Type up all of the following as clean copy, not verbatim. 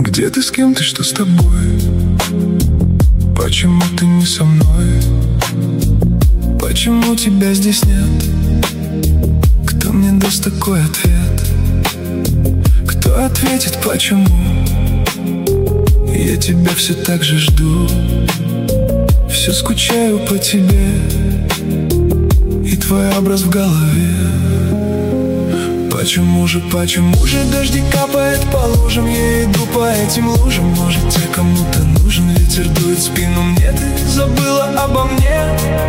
Где ты, с кем ты, что с тобой? Почему ты не со мной? Почему тебя здесь нет? Кто мне даст такой ответ? Кто ответит, почему? Я тебя все так же жду, все скучаю по тебе, и твой образ в голове. Почему же дожди капает по лужам? Я иду по этим лужам. Может, я кому-то нужен? Ветер дует в спину мне. Ты забыла обо мне.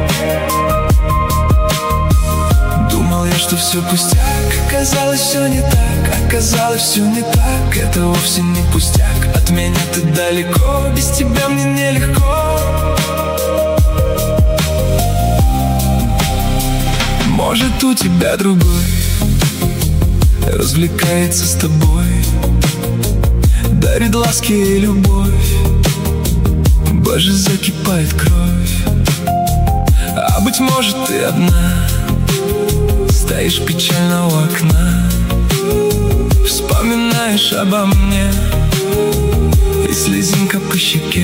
Думал я, что все пустяк. Оказалось, все не так. Оказалось, все не так. Это вовсе не пустяк. От меня ты далеко. Без тебя мне нелегко. Может, у тебя другой развлекается с тобой, дарит ласки и любовь. Боже, закипает кровь. А быть может, ты одна стоишь печально у окна, вспоминаешь обо мне, и слезинка по щеке.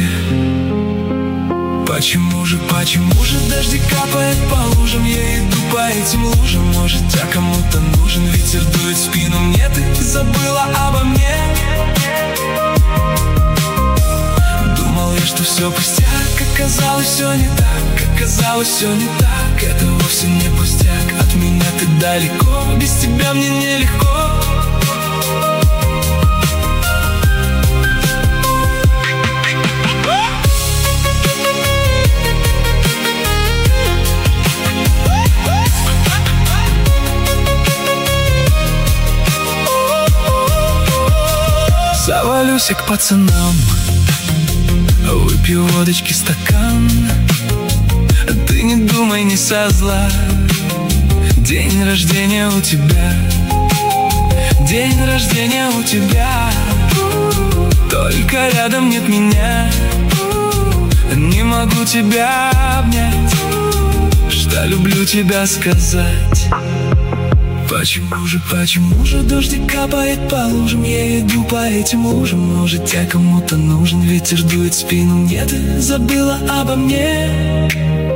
Почему же дожди капает по лужам? Я иду по этим лужам. Может, я кому-то нужен? Ветер дует в спину мне. Ты забыла обо мне. Думал я, что все пустяк. Оказалось, все не так. Оказалось, все не так. Это вовсе не пустяк. От меня ты далеко. Без тебя мне нелегко. Завалюсь я к пацанам, выпью водочки стакан. Ты не думай, не со зла. День рождения у тебя. День рождения у тебя. Только рядом нет меня. Не могу тебя обнять, что люблю тебя сказать. Почему же дождик капает по лужам? Я иду по этим лужам. Может, я кому-то нужен? Ветер дует в спину мне. Ты забыла обо мне.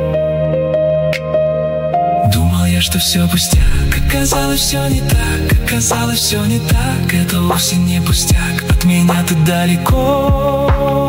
Думал я, что все пустяк. Оказалось, все не так. Оказалось, все не так. Это вовсе не пустяк. От меня ты далеко.